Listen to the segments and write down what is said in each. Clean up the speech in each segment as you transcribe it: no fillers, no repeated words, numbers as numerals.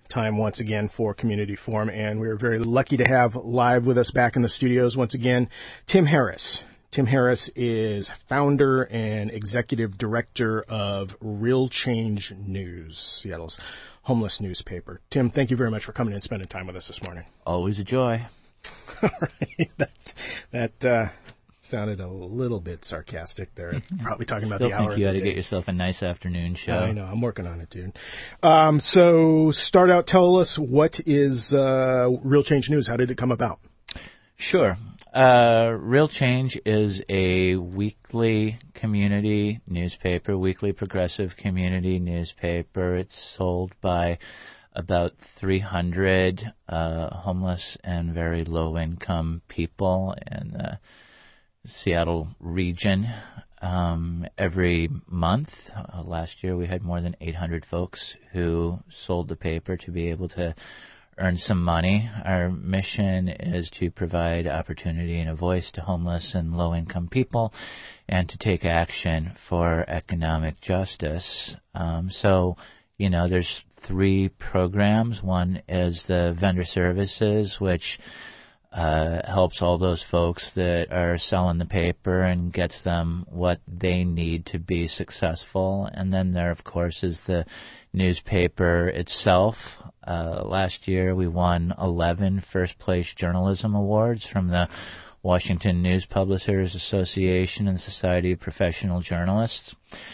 time once again for Community Forum, and we're very lucky to have live with us back in the studios once again, Tim Harris. Tim Harris is founder and executive director of Real Change News, Seattle's homeless newspaper. Tim, thank you very much for coming and spending time with us this morning. Always a joy. All right. That sounded a little bit sarcastic there. Probably talking about the hour. I think you ought to get yourself a nice afternoon show. I know. I'm working on it, dude. So start out, tell us, what is Real Change News? How did it come about? Sure. Real Change is a weekly community newspaper, weekly progressive community newspaper. It's sold by about 300 homeless and very low-income people in the Seattle region every month. Last year we had more than 800 folks who sold the paper to be able to earn some money. Our mission is to provide opportunity and a voice to homeless and low-income people and to take action for economic justice. There's 3 programs. One is the vendor services, which helps all those folks that are selling the paper and gets them what they need to be successful. And then there, of course, is the newspaper itself. Last year we won 11 first-place journalism awards from the Washington News Publishers Association and Society of Professional Journalists.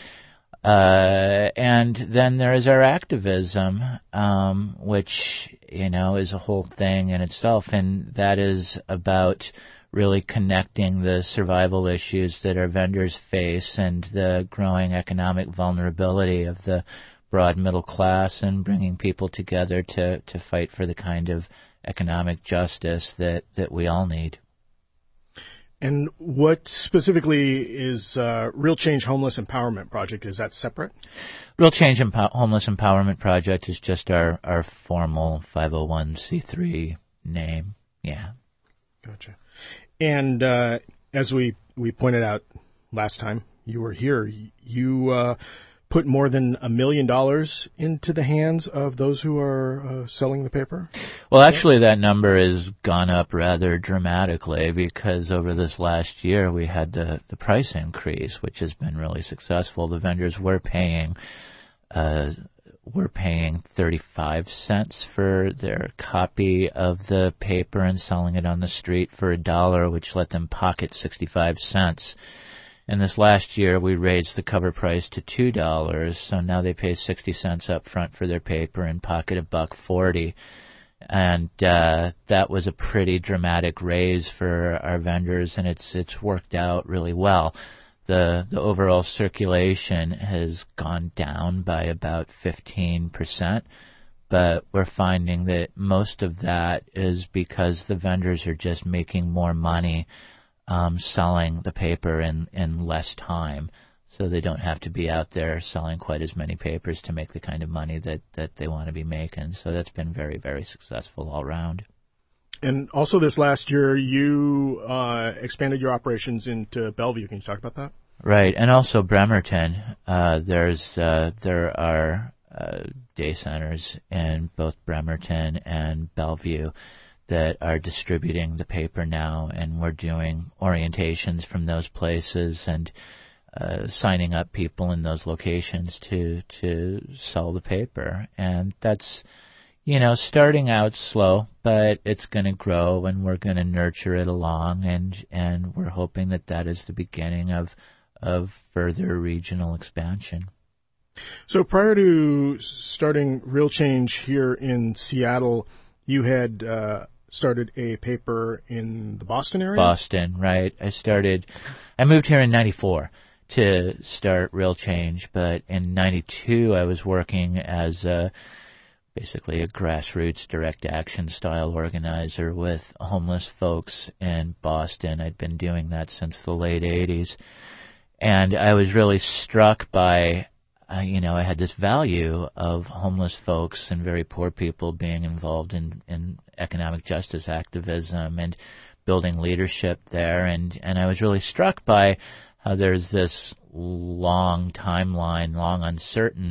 And then there is our activism, which, is a whole thing in itself, and that is about really connecting the survival issues that our vendors face and the growing economic vulnerability of the broad middle class and bringing people together to fight for the kind of economic justice that we all need. And what specifically is Real Change Homeless Empowerment Project? Is that separate? Real Change Homeless Empowerment Project is just our formal 501c3 name. Yeah. Gotcha. And as we pointed out last time you were here, you put more than $1 million into the hands of those who are selling the paper? Well, actually, that number has gone up rather dramatically because over this last year we had the price increase, which has been really successful. The vendors were paying 35 cents for their copy of the paper and selling it on the street for $1, which let them pocket 65 cents. And this last year, we raised the cover price to $2, so now they pay 60 cents up front for their paper and pocket $1.40. And that was a pretty dramatic raise for our vendors, and it's worked out really well. The overall circulation has gone down by about 15%, but we're finding that most of that is because the vendors are just making more money selling the paper in less time, so they don't have to be out there selling quite as many papers to make the kind of money that they want to be making. So that's been very, very successful all around. And also this last year, you expanded your operations into Bellevue. Can you talk about that? Right, and also Bremerton. There are day centers in both Bremerton and Bellevue that are distributing the paper now, and we're doing orientations from those places and signing up people in those locations to sell the paper. And that's, starting out slow, but it's going to grow, and we're going to nurture it along, and we're hoping that is the beginning of further regional expansion. So prior to starting Real Change here in Seattle, you had started a paper in the Boston area? Boston, right. I moved here in 94 to start Real Change, but in 92 I was working as basically a grassroots direct action style organizer with homeless folks in Boston. I'd been doing that since the late 80s. And I was really struck by I had this value of homeless folks and very poor people being involved in economic justice activism and building leadership there. And I was really struck by how there's this long timeline, long uncertain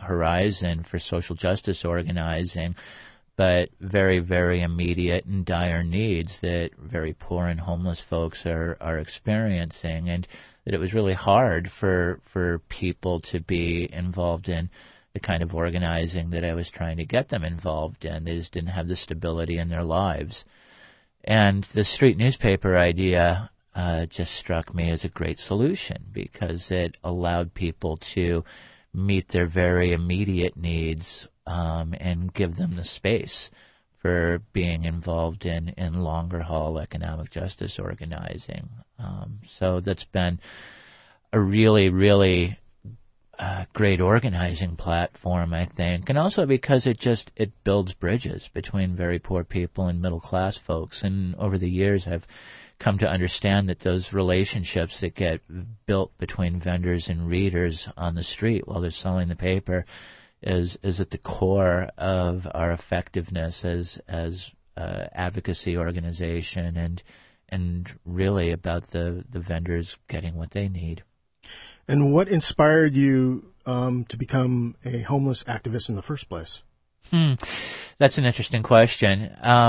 horizon for social justice organizing, but very, very immediate and dire needs that very poor and homeless folks are experiencing, and that it was really hard for people to be involved in the kind of organizing that I was trying to get them involved in. They just didn't have the stability in their lives. And the street newspaper idea just struck me as a great solution because it allowed people to meet their very immediate needs and give them the space for being involved in longer haul economic justice organizing. So that's been a really, really great organizing platform, I think, and also because it builds bridges between very poor people and middle class folks. And over the years, I've come to understand that those relationships that get built between vendors and readers on the street while they're selling the paper is at the core of our effectiveness as advocacy organization and really about the vendors getting what they need. And what inspired you to become a homeless activist in the first place? That's an interesting question.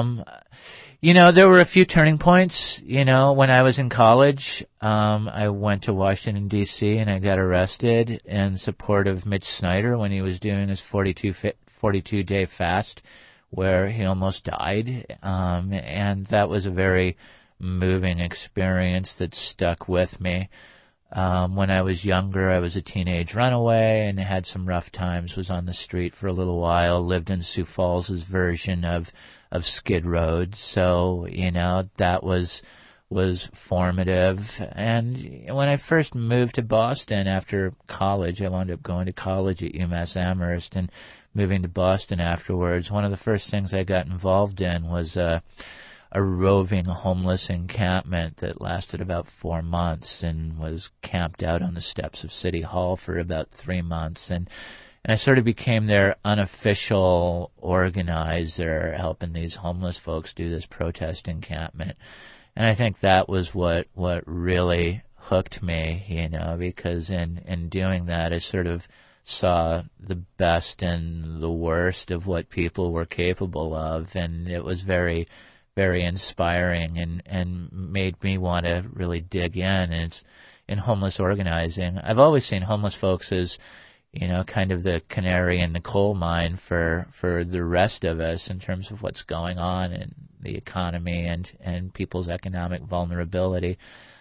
There were a few turning points. When I was in college, I went to Washington, D.C., and I got arrested in support of Mitch Snyder when he was doing his 42-day fast where he almost died. And that was a very moving experience that stuck with me. When I was younger, I was a teenage runaway and had some rough times, was on the street for a little while, lived in Sioux Falls' version of Skid Row. So, that was formative. And when I first moved to Boston after college, I wound up going to college at UMass Amherst and moving to Boston afterwards. One of the first things I got involved in was a roving homeless encampment that lasted about 4 months and was camped out on the steps of City Hall for about 3 months. And I sort of became their unofficial organizer, helping these homeless folks do this protest encampment. And I think that was what really hooked me, because in doing that, I sort of saw the best and the worst of what people were capable of. And it was very, very inspiring and made me want to really dig in homeless organizing. I've always seen homeless folks as, kind of the canary in the coal mine for the rest of us in terms of what's going on in the economy and people's economic vulnerability.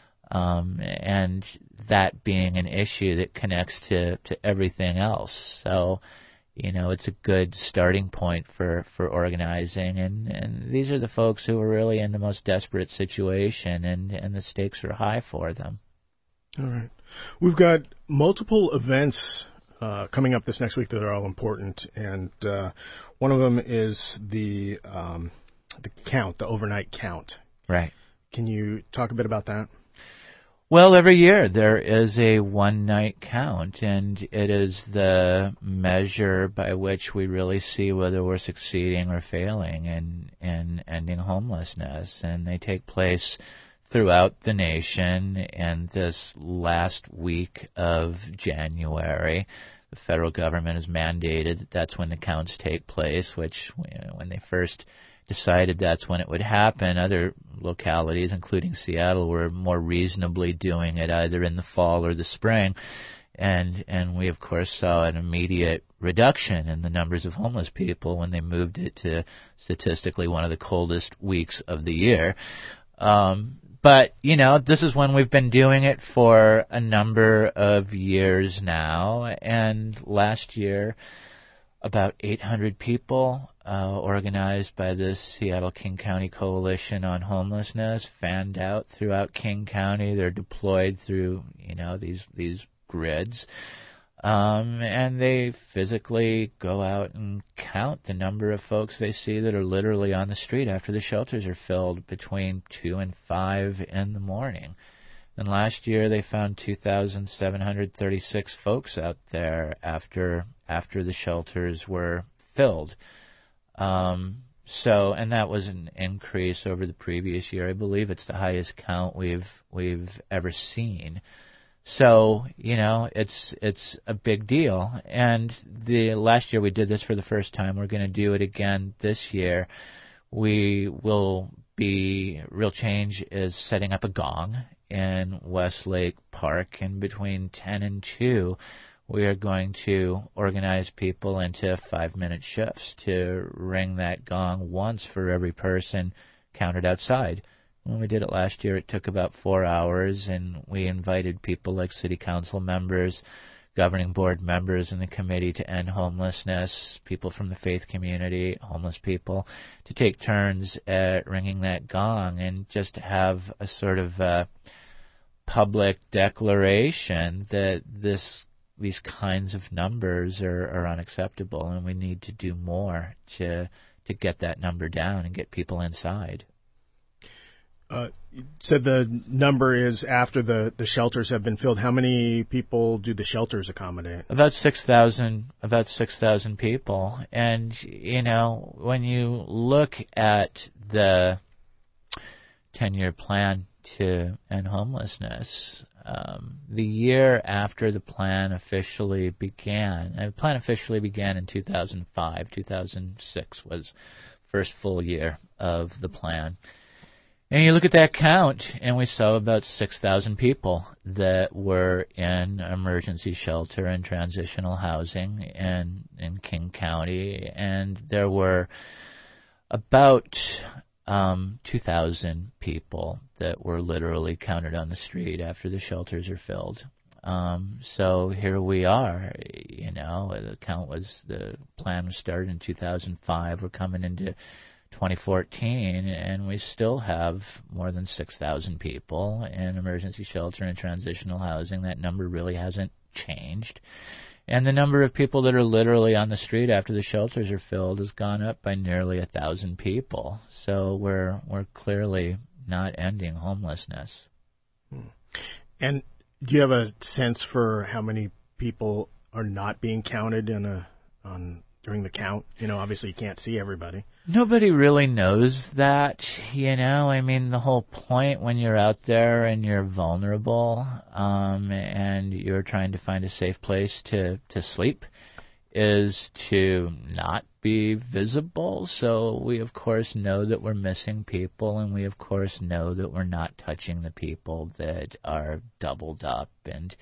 And that being an issue that connects to everything else. So, it's a good starting point for organizing, and these are the folks who are really in the most desperate situation, and the stakes are high for them. All right. We've got multiple events coming up this next week that are all important, and one of them is the count, the overnight count. Right. Can you talk a bit about that? Well, every year there is a one-night count, and it is the measure by which we really see whether we're succeeding or failing in ending homelessness. And they take place throughout the nation, and this last week of January, the federal government has mandated that that's when the counts take place, which when they first decided that's when it would happen, other localities, including Seattle, were more reasonably doing it either in the fall or the spring. And we, of course, saw an immediate reduction in the numbers of homeless people when they moved it to statistically one of the coldest weeks of the year. But, this is when we've been doing it for a number of years now. And last year, about 800 people organized by the Seattle King County Coalition on Homelessness fanned out throughout King County. They're deployed through, these grids. And they physically go out and count the number of folks they see that are literally on the street after the shelters are filled between 2 and 5 in the morning. And last year they found 2,736 folks out there after the shelters were filled. And that was an increase over the previous year. I believe it's the highest count we've ever seen. So, it's a big deal. And the last year we did this for the first time. We're going to do it again this year. Real change is setting up a gong in Westlake Park, and between 10 and 2, we are going to organize people into 5-minute shifts to ring that gong once for every person counted outside. When we did it last year, it took about 4 hours, and we invited people like city council members, governing board members, and the committee to end homelessness, people from the faith community, homeless people, to take turns at ringing that gong and just have a sort of public declaration that these kinds of numbers are unacceptable, and we need to do more to get that number down and get people inside. You said the number is after the shelters have been filled. How many people do the shelters accommodate? About 6,000 people. And, when you look at the 10-year plan to end homelessness, the year after the plan officially began, and the plan officially began in 2005, 2006 was first full year of the plan. And you look at that count, and we saw about 6,000 people that were in emergency shelter and transitional housing in King County, and there were about 2,000 people that were literally counted on the street after the shelters are filled. So here we are, the plan was started in 2005. We're coming into 2014, and we still have more than 6,000 people in emergency shelter and transitional housing. That number really hasn't changed. And the number of people that are literally on the street after the shelters are filled has gone up by nearly 1,000 people. So we're clearly not ending homelessness. And do you have a sense for how many people are not being counted during the count? Obviously you can't see everybody. Nobody really knows that, the whole point when you're out there and you're vulnerable, and you're trying to find a safe place to sleep is to not be visible. So we, of course, know that we're missing people, and we, of course, know that we're not touching the people that are doubled up and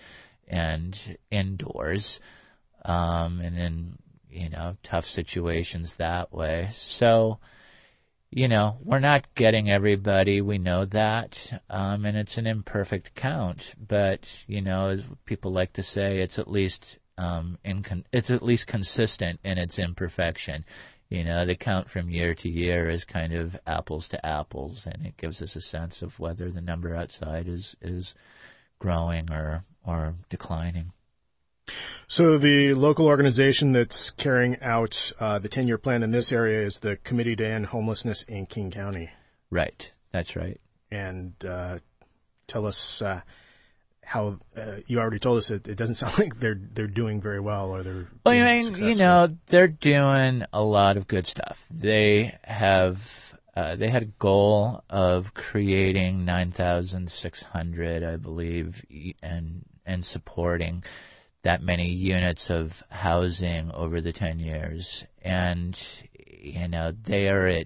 indoors, and in tough situations that way. So, we're not getting everybody. We know that, and it's an imperfect count. But, as people like to say, it's at least consistent in its imperfection. The count from year to year is kind of apples to apples, and it gives us a sense of whether the number outside is growing or declining. So the local organization that's carrying out the 10-year plan in this area is the Committee to End Homelessness in King County. Right. That's right. And tell us how you already told us that it doesn't sound like they're doing very well, or they're successful. They're doing a lot of good stuff. They had a goal of creating 9,600, I believe, and supporting that many units of housing over the 10 years. And, they are at,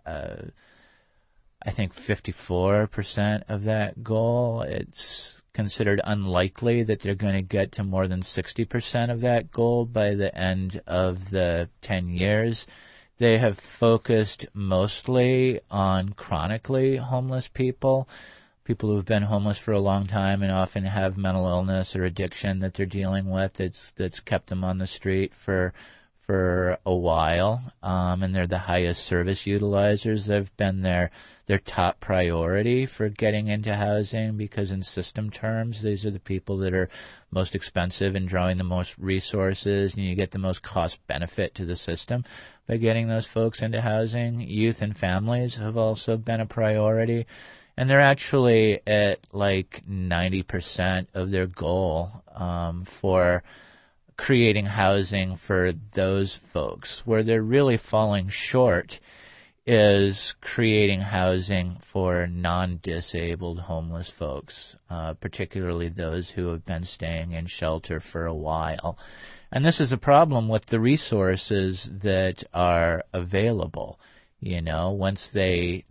I think, 54% of that goal. It's considered unlikely that they're going to get to more than 60% of that goal by the end of the 10 years. They have focused mostly on chronically homeless people who have been homeless for a long time and often have mental illness or addiction that they're dealing with that's kept them on the street for a while, and they're the highest service utilizers. They've been their top priority for getting into housing, because in system terms, these are the people that are most expensive and drawing the most resources, and you get the most cost benefit to the system by getting those folks into housing. Youth and families have also been a priority. And they're actually at like 90% of their goal for creating housing for those folks. Where they're really falling short is creating housing for non-disabled homeless folks, particularly those who have been staying in shelter for a while. And this is a problem with the resources that are available. Once they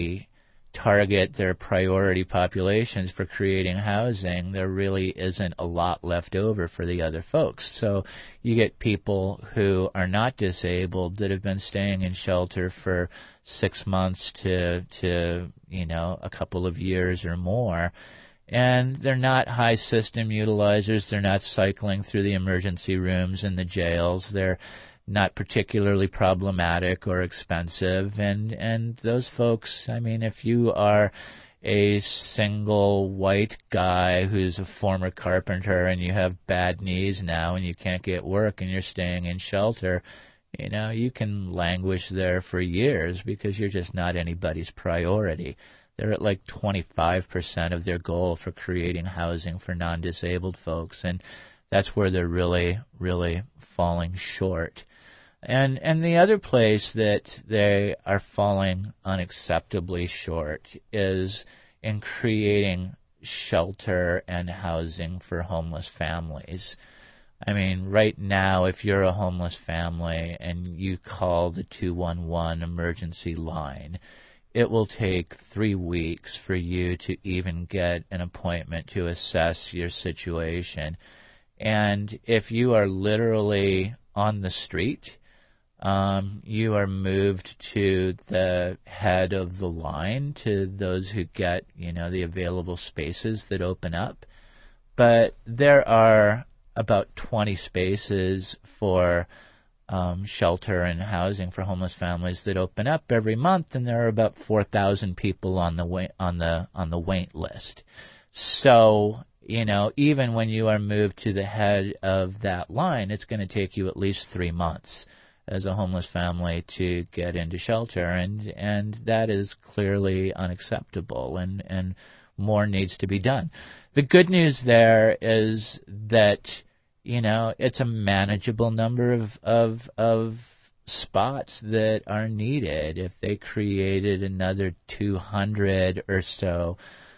target their priority populations for creating housing, there really isn't a lot left over for the other folks. So you get people who are not disabled that have been staying in shelter for 6 months to a couple of years or more. And they're not high system utilizers. They're not cycling through the emergency rooms in the jails. They're not particularly problematic or expensive. And those folks, if you are a single white guy who's a former carpenter and you have bad knees now and you can't get work and you're staying in shelter, you can languish there for years because you're just not anybody's priority. They're at like 25% of their goal for creating housing for non-disabled folks, and that's where they're really, really falling short. And the other place that they are falling unacceptably short is in creating shelter and housing for homeless families. Right now, if you're a homeless family and you call the 211 emergency line, it will take 3 weeks for you to even get an appointment to assess your situation. And if you are literally on the street, you are moved to the head of the line, to those who get, the available spaces that open up. But there are about 20 spaces for shelter and housing for homeless families that open up every month, and there are about 4,000 people on the wait list. So, even when you are moved to the head of that line, it's going to take you at least 3 months as a homeless family to get into shelter, and that is clearly unacceptable, and more needs to be done. The good news there is that it's a manageable number of spots that are needed. If they created another 200 or so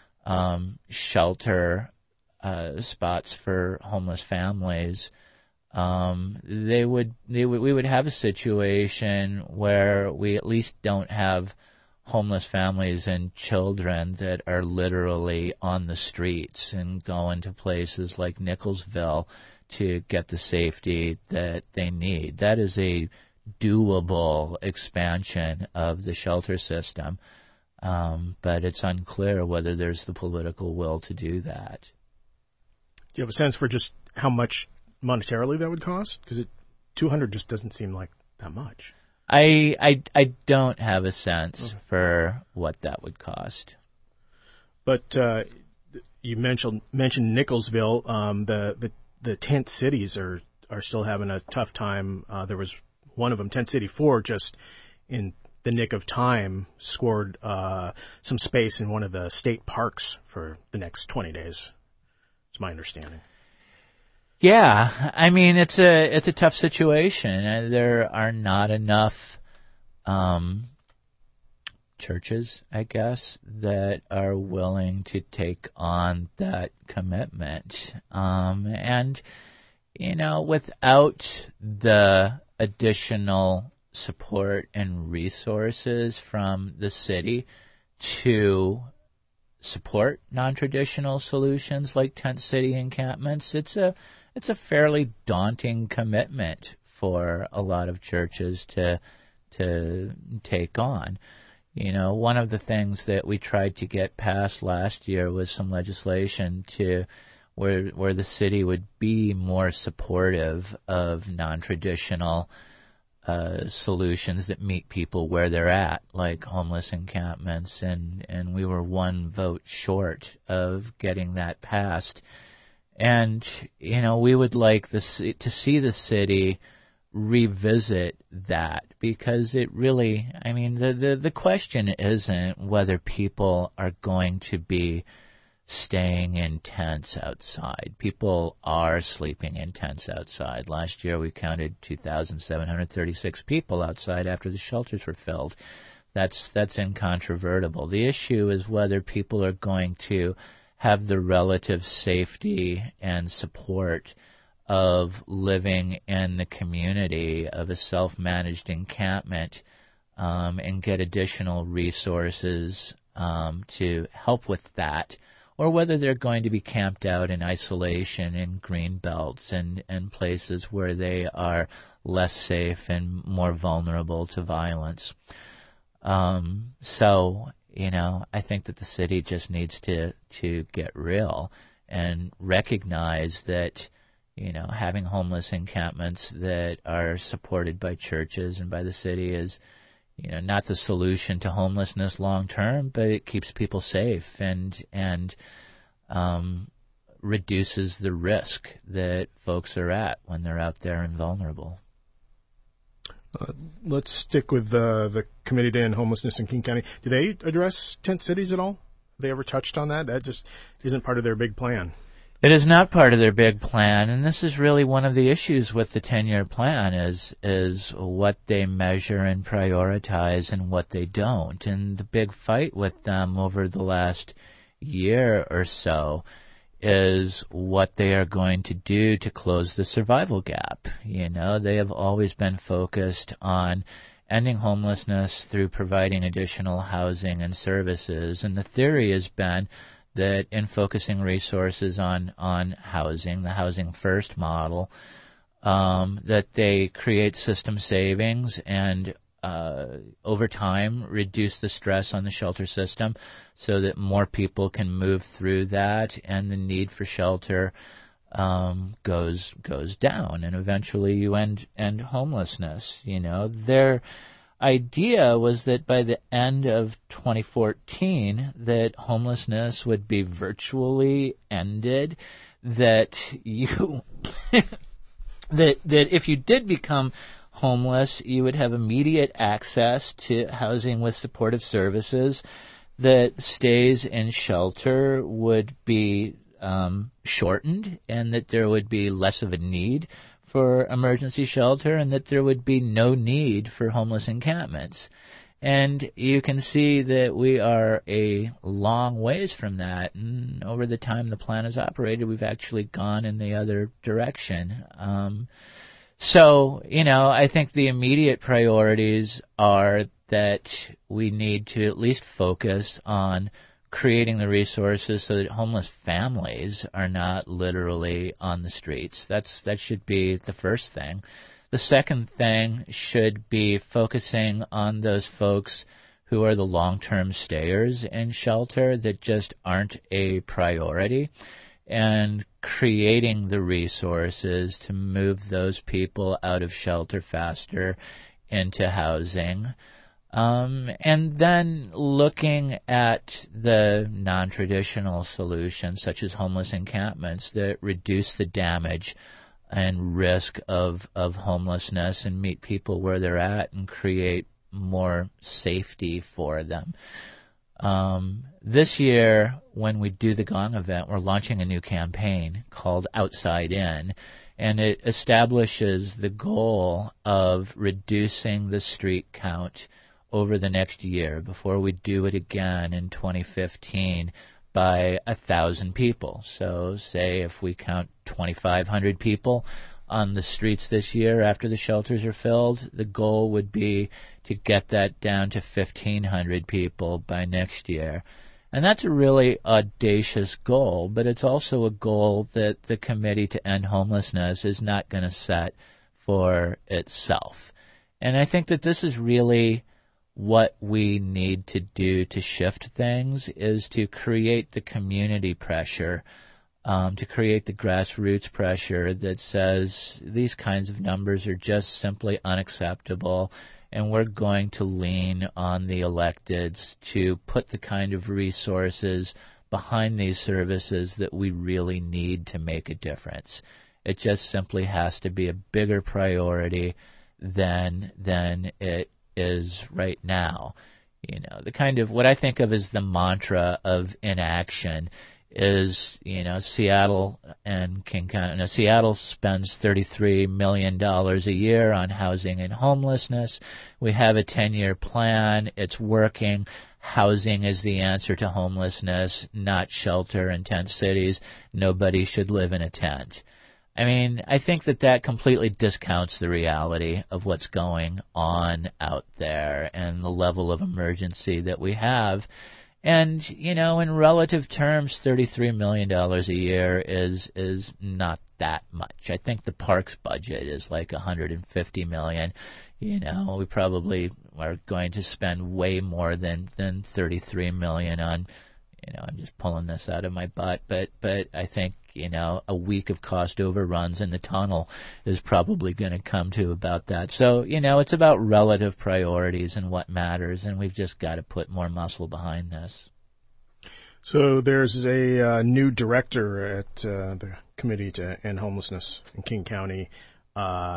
shelter spots for homeless families, we would have a situation where we at least don't have homeless families and children that are literally on the streets and going to places like Nicholsville to get the safety that they need. That is a doable expansion of the shelter system, but it's unclear whether there's the political will to do that. Do you have a sense for just how much monetarily that would cost? Because 200 just doesn't seem like that much. I don't have a sense for what that would cost. But you mentioned Nicholsville. The tent cities are still having a tough time. There was one of them, Tent City 4, just in the nick of time, scored some space in one of the state parks for the next 20 days. It's my understanding. Yeah, it's a tough situation. There are not enough churches, I guess, that are willing to take on that commitment. And without the additional support and resources from the city to support non-traditional solutions like tent city encampments, it's a fairly daunting commitment for a lot of churches to take on. One of the things that we tried to get passed last year was some legislation where the city would be more supportive of non-traditional solutions that meet people where they're at, like homeless encampments, and we were one vote short of getting that passed. And, we would like to see the city revisit that, because it really, the question isn't whether people are going to be staying in tents outside. People are sleeping in tents outside. Last year we counted 2,736 people outside after the shelters were filled. That's incontrovertible. The issue is whether people are going to have the relative safety and support of living in the community of a self-managed encampment, and get additional resources to help with that, or whether they're going to be camped out in isolation in green belts and places where they are less safe and more vulnerable to violence. So, I think that the city just needs to get real and recognize that, having homeless encampments that are supported by churches and by the city is, not the solution to homelessness long term, but it keeps people safe and reduces the risk that folks are at when they're out there and vulnerable. Let's stick with the Committee to End Homelessness in King County. Do they address tent cities at all? Have they ever touched on that? That just isn't part of their big plan. It is not part of their big plan, and this is really one of the issues with the 10-year plan is what they measure and prioritize and what they don't. And the big fight with them over the last year or so is what they are going to do to close the survival gap. They have always been focused on ending homelessness through providing additional housing and services, and the theory has been that in focusing resources on housing, the housing first model, that they create system savings and over time reduce the stress on the shelter system so that more people can move through that and the need for shelter goes down, and eventually you end homelessness. Their idea was that by the end of 2014 that homelessness would be virtually ended, that you that if you did become homeless, you would have immediate access to housing with supportive services, that stays in shelter would be shortened, and that there would be less of a need for emergency shelter, and that there would be no need for homeless encampments. And you can see that we are a long ways from that, and over the time the plan has operated, we've actually gone in the other direction. So, I think the immediate priorities are that we need to at least focus on creating the resources so that homeless families are not literally on the streets. That should be the first thing. The second thing should be focusing on those folks who are the long-term stayers in shelter that just aren't a priority, and creating the resources to move those people out of shelter faster into housing. And then looking at the non-traditional solutions, such as homeless encampments, that reduce the damage and risk of homelessness and meet people where they're at and create more safety for them. This year, when we do the Gong event, we're launching a new campaign called Outside In, and it establishes the goal of reducing the street count over the next year before we do it again in 2015 by 1,000 people. So say if we count 2,500 people on the streets this year after the shelters are filled, the goal would be to get that down to 1,500 people by next year. And that's a really audacious goal, but it's also a goal that the Committee to End Homelessness is not going to set for itself. And I think that this is really what we need to do to shift things, is to create the community pressure, to create the grassroots pressure that says these kinds of numbers are just simply unacceptable, and we're going to lean on the electeds to put the kind of resources behind these services that we really need to make a difference. It just simply has to be a bigger priority than it is right now. The kind of what I think of as the mantra of inaction is, Seattle and King County. Now, Seattle spends $33 million a year on housing and homelessness. We have a 10-year plan. It's working. Housing is the answer to homelessness, not shelter in tent cities. Nobody should live in a tent. I mean, I think that completely discounts the reality of what's going on out there and the level of emergency that we have. And, in relative terms, $33 million a year is not that much. I think the parks budget is like $150 million. We probably are going to spend way more than $33 million on, I'm just pulling this out of my butt, but I think, a week of cost overruns in the tunnel is probably going to come to about that. So, it's about relative priorities and what matters, and we've just got to put more muscle behind this. So there's a new director at the Committee to End Homelessness in King County. How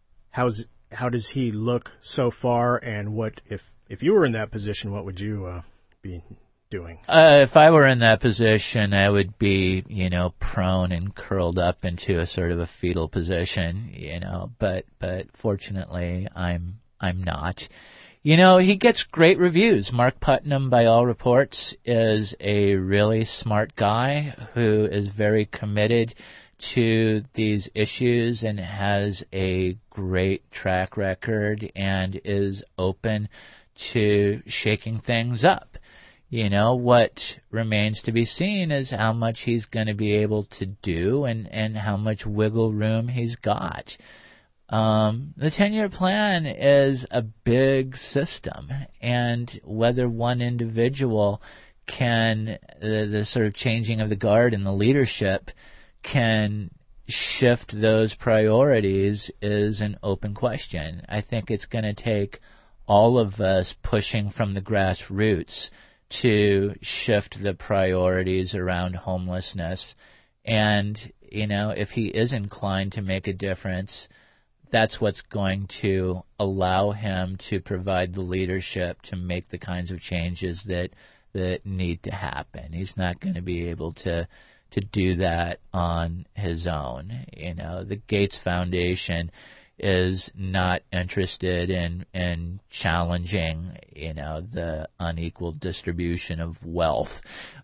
does he look so far, and what if you were in that position, what would you be doing? If I were in that position, I would be, prone and curled up into a sort of a fetal position, but fortunately I'm not. He gets great reviews. Mark Putnam, by all reports, is a really smart guy who is very committed to these issues and has a great track record and is open to shaking things up. What remains to be seen is how much he's going to be able to do and how much wiggle room he's got. The 10-year plan is a big system, and whether one individual can, the sort of changing of the guard and the leadership can shift those priorities is an open question. I think it's going to take all of us pushing from the grassroots to shift the priorities around homelessness. And, if he is inclined to make a difference, that's what's going to allow him to provide the leadership to make the kinds of changes that need to happen. He's not going to be able to do that on his own. The Gates Foundation is not interested in challenging, the unequal distribution of wealth.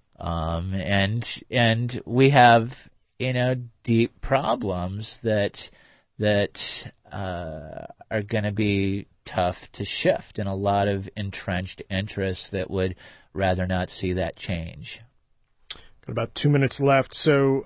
And we have, deep problems that are going to be tough to shift, and a lot of entrenched interests that would rather not see that change. Got about 2 minutes left. So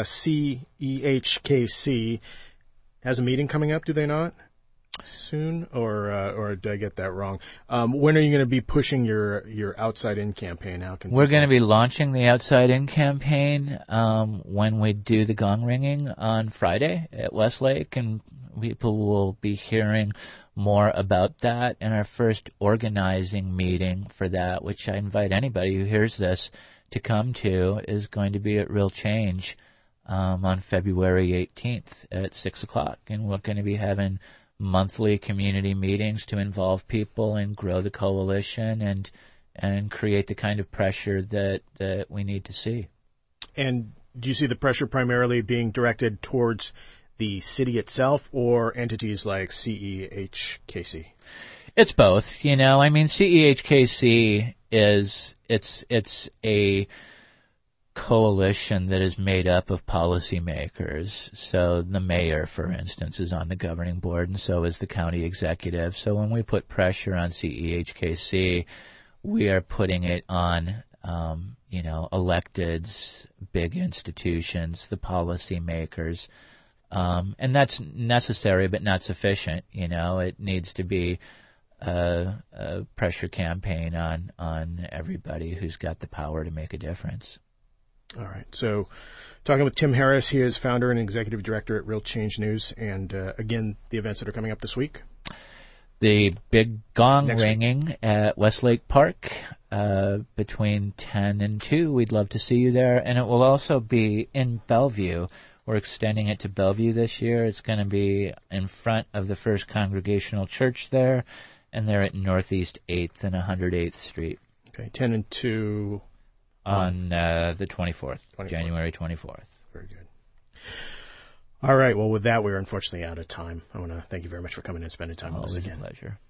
CEHKC has a meeting coming up, do they not? Soon, or did I get that wrong? When are you going to be pushing your Outside In campaign? We're going to be launching the Outside In campaign when we do the gong ringing on Friday at Westlake, and people will be hearing more about that. And our first organizing meeting for that, which I invite anybody who hears this to come to, is going to be at Real Change on February 18th at 6 o'clock, and we're going to be having monthly community meetings to involve people and grow the coalition and create the kind of pressure that we need to see. And do you see the pressure primarily being directed towards the city itself or entities like CEHKC? It's both. CEHKC it's a coalition that is made up of policymakers. So the mayor, for instance, is on the governing board, and so is the county executive. So when we put pressure on CEHKC, we are putting it on, electeds, big institutions, the policymakers. And that's necessary but not sufficient. It needs to be a pressure campaign on everybody who's got the power to make a difference. All right. So talking with Tim Harris, he is founder and executive director at Real Change News. And again, the events that are coming up this week. The big gong ringing at Westlake Park between 10 and 2. We'd love to see you there. And it will also be in Bellevue. We're extending it to Bellevue this year. It's going to be in front of the First Congregational Church there, and they're at Northeast 8th and 108th Street. Okay, 10 and 2 On the 24th, January 24th. Very good. All right. Well, with that, we're unfortunately out of time. I want to thank you very much for coming and spending time with us again. Always a pleasure.